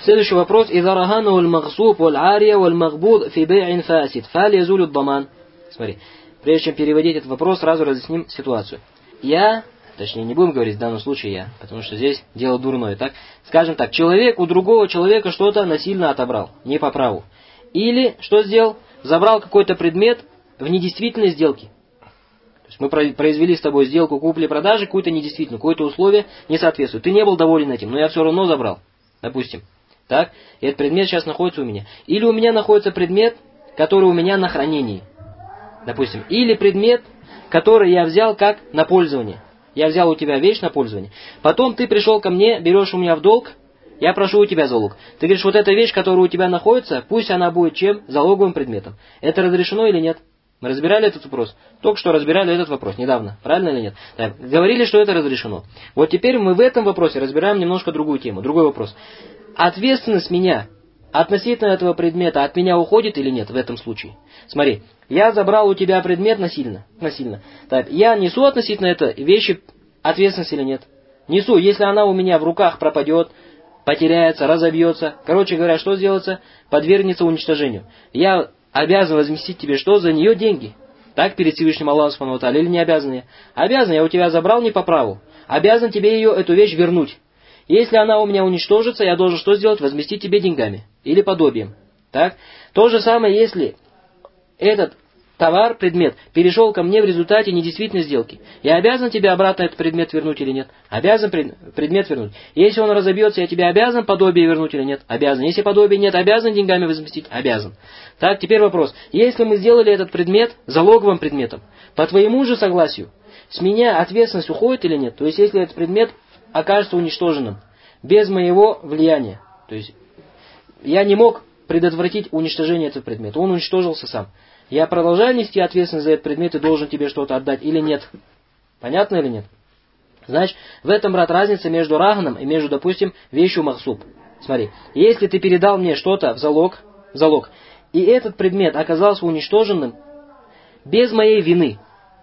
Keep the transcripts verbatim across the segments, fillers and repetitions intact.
Следующий вопрос. «Иза рагану аль-магсуб валь-ария валь-магбуд фи бей'ин фасид, фаль язулю даман». Смотри, прежде чем переводить этот вопрос, сразу разъясним ситуацию. Я, точнее не будем говорить в данном случае я, потому что здесь дело дурное, так? Скажем так, человек у другого человека что-то насильно отобрал, не по праву. Или, что сделал? Забрал какой-то предмет в недействительной сделке. То есть мы произвели с тобой сделку купли-продажи, какую-то недействительную, какое-то условие не соответствует. Ты не был доволен этим, но я все равно забрал, допустим. Так, и этот предмет сейчас находится у меня. Или у меня находится предмет, который у меня на хранении. Допустим. Или предмет, который я взял как на пользование. Я взял у тебя вещь на пользование. Потом ты пришел ко мне, берешь у меня в долг, я прошу у тебя залог. Ты говоришь, вот эта вещь, которая у тебя находится, пусть она будет чем? Залоговым предметом. Это разрешено или нет? Мы разбирали этот вопрос? Только что разбирали этот вопрос, недавно. Правильно или нет? Так, говорили, что это разрешено. Вот теперь мы в этом вопросе разбираем немножко другую тему, другой вопрос. Ответственность меня относительно этого предмета от меня уходит или нет в этом случае? Смотри, я забрал у тебя предмет насильно. насильно. Так, я несу относительно этой вещи ответственность или нет? Несу, если она у меня в руках пропадет, потеряется, разобьется. Короче говоря, что сделается? Подвергнется уничтожению. Я обязан возместить тебе что? За нее деньги. Так, перед Всевышним Аллахом Субхану ва Тааля, или не обязан я? Обязан, я у тебя забрал не по праву. Обязан тебе ее, эту вещь вернуть. Если она у меня уничтожится, я должен что сделать? Возместить тебе деньгами. Или подобием. Так? То же самое, если этот товар, предмет, перешел ко мне в результате недействительной сделки. Я обязан тебе обратно этот предмет вернуть или нет? Обязан предмет вернуть. Если он разобьется, я тебе обязан подобие вернуть или нет? Обязан. Если подобия нет, обязан деньгами возместить? Обязан. Так, теперь вопрос. Если мы сделали этот предмет залоговым предметом, по твоему же согласию, с меня ответственность уходит или нет? То есть, если этот предмет окажется уничтоженным, без моего влияния. То есть, я не мог предотвратить уничтожение этого предмета. Он уничтожился сам. Я продолжаю нести ответственность за этот предмет и должен тебе что-то отдать или нет? Понятно или нет? Значит, в этом, брат, разница между раганом и между, допустим, вещью махсуб. Смотри, если ты передал мне что-то в залог, в залог, и этот предмет оказался уничтоженным без моей вины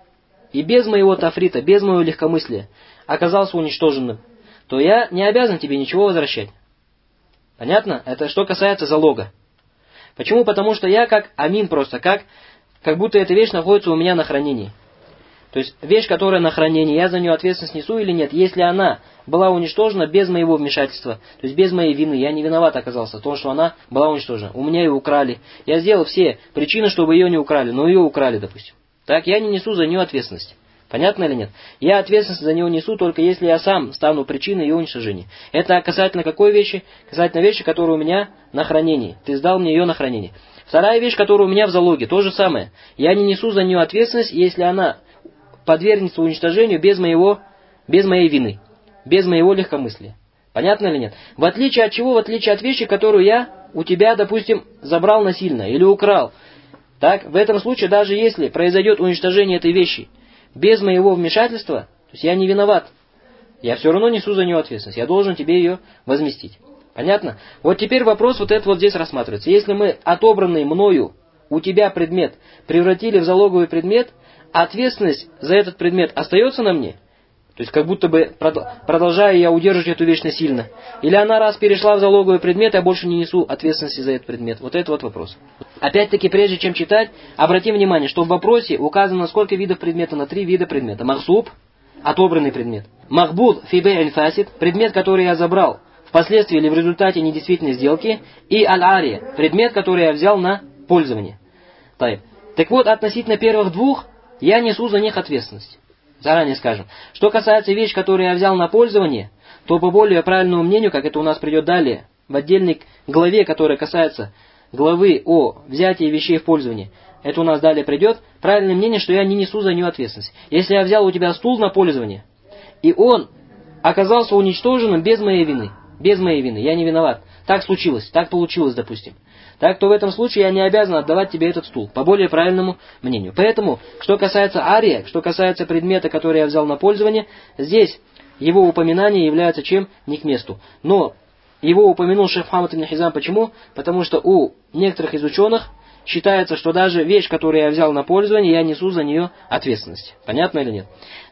и без моего тафрита, без моего легкомыслия, оказался уничтоженным, то я не обязан тебе ничего возвращать. Понятно? Это что касается залога. Почему? Потому что я как амин просто, как, как будто эта вещь находится у меня на хранении. То есть вещь, которая на хранении, я за нее ответственность несу или нет? Если она была уничтожена без моего вмешательства, то есть без моей вины, я не виноват оказался в том, что она была уничтожена. У меня ее украли. Я сделал все причины, чтобы ее не украли, но ее украли, допустим. Так, я не несу за нее ответственность. Понятно или нет? Я ответственность за него несу только если я сам стану причиной ее уничтожения. Это касательно какой вещи? Касательно вещи, которая у меня на хранении. Ты сдал мне ее на хранение. Вторая вещь, которая у меня в залоге, то же самое. Я не несу за нее ответственность, если она подвергнется уничтожению без моего, без моей вины, без моего легкомыслия. Понятно или нет? В отличие от чего? В отличие от вещи, которую я у тебя, допустим, забрал насильно или украл. Так, в этом случае, даже если произойдет уничтожение этой вещи без моего вмешательства, то есть я не виноват, я все равно несу за нее ответственность. Я должен тебе ее возместить. Понятно? Вот теперь вопрос вот этот вот здесь рассматривается. Если мы отобранный мною у тебя предмет превратили в залоговый предмет, ответственность за этот предмет остается на мне? То есть как будто бы продолжаю я удерживать эту вещь насильно. Или она раз перешла в залоговый предмет, я больше не несу ответственности за этот предмет. Вот это вот вопрос. Опять-таки, прежде чем читать, обратим внимание, что в вопросе указано сколько видов предмета, на три вида предмета. Махсуб, отобранный предмет. Махбуд фи бей'ин фасид, предмет, который я забрал впоследствии или в результате недействительной сделки. И аль-ария, предмет, который я взял на пользование. Так вот, относительно первых двух, я несу за них ответственность. Заранее скажем. Что касается вещи, которые я взял на пользование, то по более правильному мнению, как это у нас придет далее, в отдельной главе, которая касается главы о взятии вещей в пользование, это у нас далее придет, правильное мнение, что я не несу за нее ответственность. Если я взял у тебя стул на пользование, и он оказался уничтоженным без моей вины, без моей вины, я не виноват. Так случилось, так получилось, допустим. Так, то в этом случае я не обязан отдавать тебе этот стул, по более правильному мнению. Поэтому, что касается ария, что касается предмета, который я взял на пользование, здесь его упоминание является чем? Не к месту. Но его упомянул шейх Мухаммад ибн Хизам. Почему? Потому что у некоторых из ученых считается, что даже вещь, которую я взял на пользование, я несу за нее ответственность. Понятно или нет?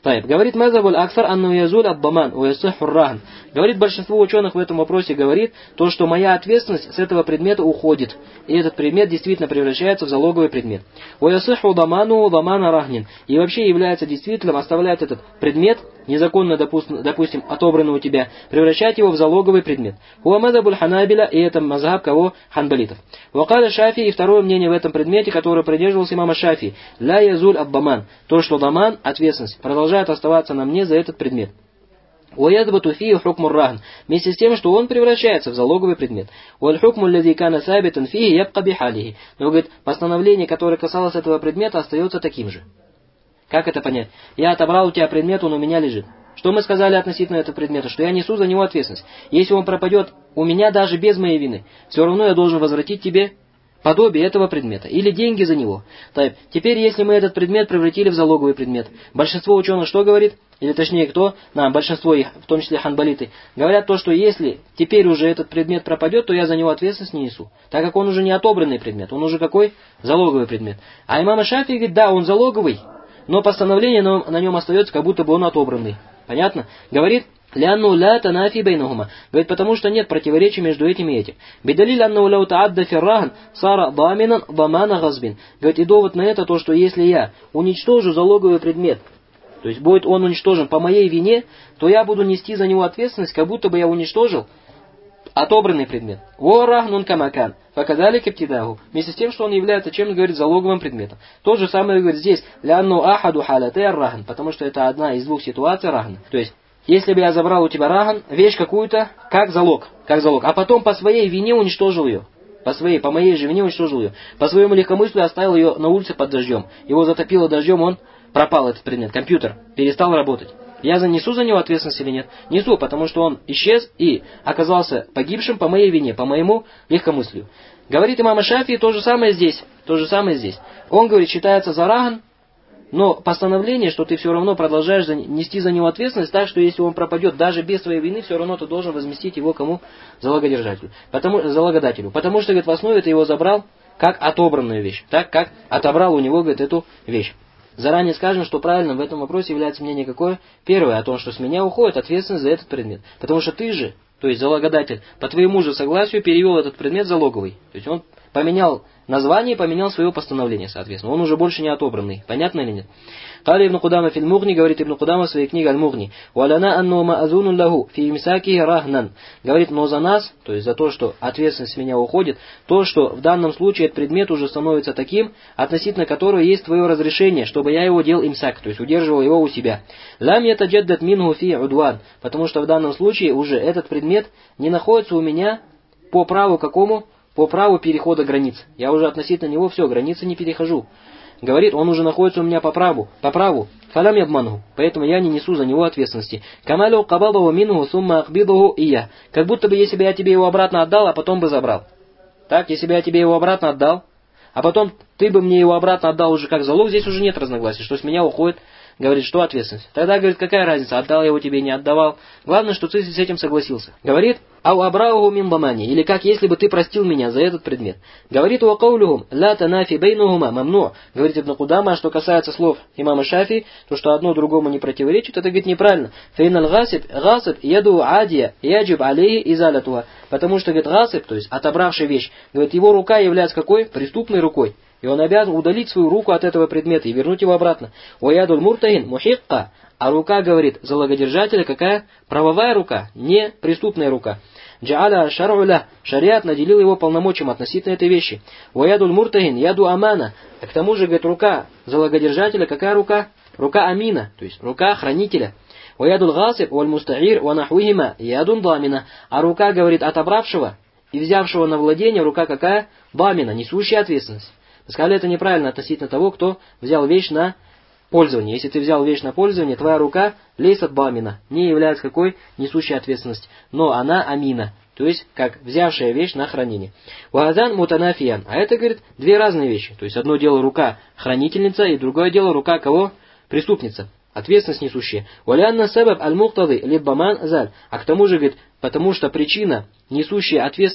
Таиб. Говорит мазабуль аксар анну язуль ад-даман у ясиху рахн. Говорит большинство ученых в этом вопросе говорит то, что моя ответственность с этого предмета уходит. И этот предмет действительно превращается в залоговый предмет. У ясиху даману дамана рахнин. И вообще является действительным, оставляет этот предмет, незаконно, допустим, допустим отобранный у тебя, превращать его в залоговый предмет. Хуа мазабуль ханабиля, и это мазхаб кого? Ханбалитов. Вакаля Шафи, и второе мнение в этом предмете, которое придерживался имама Шафи. Ля язуль ад-даман. То, что даман, ответственность, продолжает оставаться на мне за этот предмет. وَيَذْبَتُ فِيهِ حُكْمُ الرَّهْنِ. Вместе с тем, что он превращается в залоговый предмет. وَالْحُكْمُ الَّذِي كَانَ ثَابِتًا فِيهِ يَبْقَى بِحَالِهِ. Но, говорит, постановление, которое касалось этого предмета, остается таким же. Как это понять? Я отобрал у тебя предмет, он у меня лежит. Что мы сказали относительно этого предмета? Что я несу за него ответственность. Если он пропадет у меня даже без моей вины, все равно я должен возвратить тебе подобие этого предмета, или деньги за него. Так, теперь, если мы этот предмет превратили в залоговый предмет, большинство ученых что говорит? Или точнее кто? На, большинство их, в том числе ханбалиты, говорят то, что если теперь уже этот предмет пропадет, то я за него ответственность не несу. Так как он уже не отобранный предмет, он уже какой? Залоговый предмет. А имам Шафи говорит, да, он залоговый, но постановление на нем остается, как будто бы он отобранный. Понятно? Говорит, «Лянну ля танафи бейнахума». Говорит, потому что нет противоречия между этим и этим. «Бидалиль анну ляу таадда фиррахн сара даминан дамана газбин». Говорит, и довод на это то, что если я уничтожу залоговый предмет, то есть будет он уничтожен по моей вине, то я буду нести за него ответственность, как будто бы я уничтожил отобранный предмет. «Ворахнун камакан». Показали кептидаху. Вместе с тем, что он является чем, говорит, залоговым предметом. То же самое говорит здесь. «Лянну ахаду халатэ рахн». Потому что это одна из двух ситуаций рахн. То есть, если бы я забрал у тебя рахн, вещь какую-то, как залог, как залог, а потом по своей вине уничтожил ее. По своей, по моей же вине уничтожил ее. По своему легкомыслию оставил ее на улице под дождем. Его затопило дождем, он пропал, этот предмет. Компьютер перестал работать. Я несу за него ответственность или нет? Несу, потому что он исчез и оказался погибшим по моей вине, по моему легкомыслию. Говорит имам Шафи, то же самое здесь. То же самое здесь. Он говорит, считается за рахн, но постановление, что ты все равно продолжаешь нести за него ответственность, так что если он пропадет даже без твоей вины, все равно ты должен возместить его кому? Залогодержателю. Потому, залогодателю. Потому что, говорит, в основе ты его забрал как отобранную вещь. Так как отобрал у него, говорит, эту вещь. Заранее скажем, что правильным в этом вопросе является мнение какое? Первое, о том, что с меня уходит ответственность за этот предмет. Потому что ты же, то есть залогодатель, по твоему же согласию перевел этот предмет в залоговый. То есть он поменял название, поменял свое постановление, соответственно. Он уже больше не отобранный. Понятно или нет? Кали Ибн Кудама филь Мугни, говорит Ибн Кудама в своей книге Аль-Мугни. Валяна анну маазунун лаху фи имсаки рахнан. Говорит, но за нас, то есть за то, что ответственность с меня уходит, то, что в данном случае этот предмет уже становится таким, относительно которого есть твое разрешение, чтобы я его делал имсак, то есть удерживал его у себя. Лам ятаджаддат минху фи удван. Потому что в данном случае уже этот предмет не находится у меня по праву какому? По праву перехода границ. Я уже относительно него все, границы не перехожу. Говорит, он уже находится у меня по праву. По праву. Фалам ябманху. Поэтому я не несу за него ответственности. Камалю кабадаху минху сумма ахбидаху ия. Как будто бы если бы я тебе его обратно отдал, а потом бы забрал. Так, если бы я тебе его обратно отдал, а потом ты бы мне его обратно отдал уже как залог, здесь уже нет разногласий, что с меня уходит. Говорит, что ответственность? Тогда, говорит, какая разница, отдал я его тебе, не отдавал. Главное, что ты с этим согласился. Говорит, ау абрауху мин дамани, или как если бы ты простил меня за этот предмет. Говорит, ва каулюхум ла танафи бейнухума мамну. Говорит Ибн Кудама, что касается слов имама Шафи, то что одно другому не противоречит, это, говорит, неправильно. Фейнал гасиб, гасиб яду адия, яджиб алейхи изалятуха. Потому что, говорит, гасиб, то есть отобравший вещь, говорит, его рука является какой? Преступной рукой. И он обязан удалить свою руку от этого предмета и вернуть его обратно. Уаядуль муртахин мухикка. А рука, говорит, залогодержателя какая? Правовая рука, не преступная рука. Джааля шаруля. Шариат наделил его полномочием относительно этой вещи. Уаядуль муртахин яду амана. А к тому же, говорит, рука залогодержателя какая рука? Рука амина, то есть рука хранителя. Уаядуль гасиб валь мустаир ва нахвихима ядун дамина. А рука, говорит, отобравшего и взявшего на владение рука какая? Дамина, несущая ответственность. Сказали, это неправильно относительно того, кто взял вещь на пользование. Если ты взял вещь на пользование, твоя рука лейсат бамина, не является какой несущей ответственность, но она амина, то есть как взявшая вещь на хранение. Вазан мутанафиян, а это, говорит, две разные вещи. То есть одно дело рука хранительница, и другое дело рука кого? Преступница. Ответственность несущая. Валянна сабаб аль-мухтады либбаман заль. А к тому же, говорит, потому что причина, несущая ответственность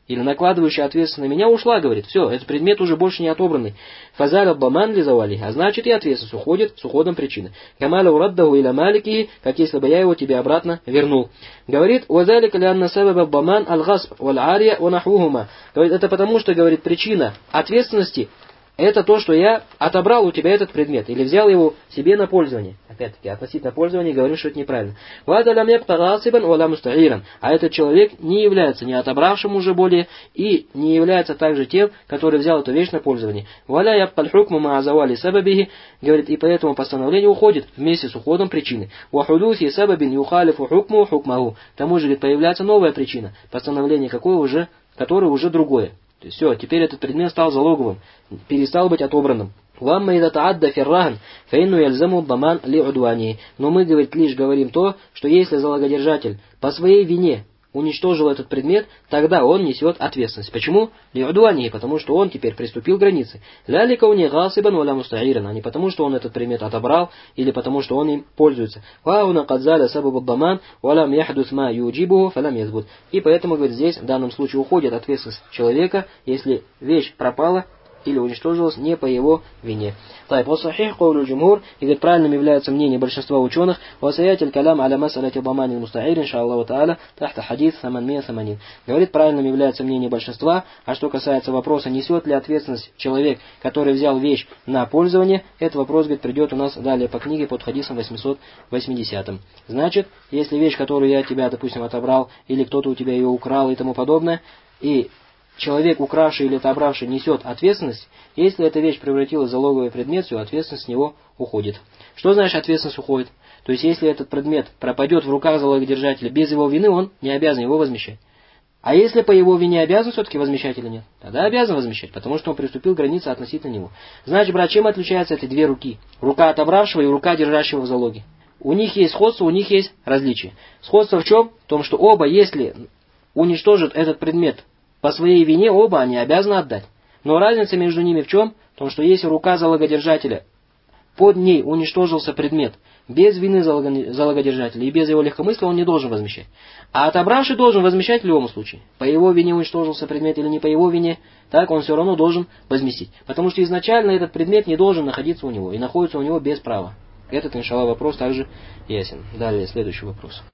или накладывающая ответственность на меня, ушла, говорит. Все, этот предмет уже больше не отобранный. Фазаля баман ли завали, а значит и ответственность уходит с уходом причины. Камаля ураддаху иля малики, как если бы я его тебе обратно вернул. Говорит, вазалика лянна сабаба баман аль-гасб валь-ария ванахухума. Говорит, это потому, что, говорит, причина ответственности это то, что я отобрал у тебя этот предмет, или взял его себе на пользование. Опять-таки, относительно пользования говорю, что это неправильно. А этот человек не является не отобравшим уже более, и не является также тем, который взял эту вещь на пользование. Говорит, и поэтому постановление уходит вместе с уходом причины. К тому же, говорит, появляется новая причина, постановление какое уже, которое уже другое. То есть все, теперь этот предмет стал залоговым, перестал быть отобранным. Но мы, говорит, лишь говорим то, что если залогодержатель по своей вине уничтожил этот предмет, тогда он несет ответственность. Почему? Потому что он теперь приступил к границе. А не потому, что он этот предмет отобрал, или потому, что он им пользуется. И поэтому, говорит, здесь в данном случае уходит ответственность человека, если вещь пропала или уничтожилась не по его вине. Так, вассахих каулю джумхур, и говорит, правильным является мнение большинства ученых, вассаятиль калям аля масалати бамани мустаир, иншаллаху та'аля, тахта хадис саманмия саманин. Говорит, правильным является мнение большинства, а что касается вопроса, несет ли ответственность человек, который взял вещь на пользование, этот вопрос, говорит, придет у нас далее по книге под хадисом восемьсот восьмидесятым. Значит, если вещь, которую я тебя, допустим, отобрал, или кто-то у тебя ее украл и тому подобное, и человек, укравший или отобравший, несет ответственность, если эта вещь превратилась в залоговый предмет, все, ответственность с него уходит. Что значит ответственность уходит? То есть, если этот предмет пропадет в руках залогодержателя без его вины, он не обязан его возмещать. А если по его вине обязан все-таки возмещать или нет? Тогда обязан возмещать, потому что он приступил к границе относительно него. Значит, брат, чем отличаются эти две руки? Рука отобравшего и рука, держащего в залоге. У них есть сходство, у них есть различие. Сходство в чем? В том, что оба, если уничтожат этот предмет по своей вине, оба они обязаны отдать. Но разница между ними в чем? В том, что если рука залогодержателя, под ней уничтожился предмет, без вины залогодержателя и без его легкомыслия он не должен возмещать. А отобравший должен возмещать в любом случае. По его вине уничтожился предмет или не по его вине, так он все равно должен возместить. Потому что изначально этот предмет не должен находиться у него и находится у него без права. Этот, иншаллах, вопрос также ясен. Далее, следующий вопрос.